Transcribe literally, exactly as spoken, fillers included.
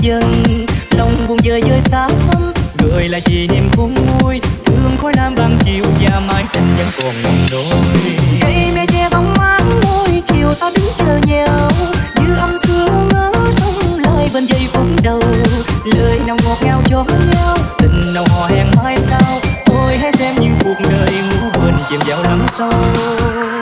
dần. Lòng buồn dời dời xa xăm, gợi lại kỷ niệm khôn nguôi. Thương khói lam ban chiều và mái tranh vẫn còn ngậm đôi. Cây me che bóng mát môi, chiều ta đứng chờ nhau. Như âm sương ngỡ sông lại bên giây phút đầu. Lời nào ngọt ngào cho nhau, tình nào hò hẹn mai sau. Ôi hãy xem như cuộc đời ngủ quên chìm vào lắm sâu.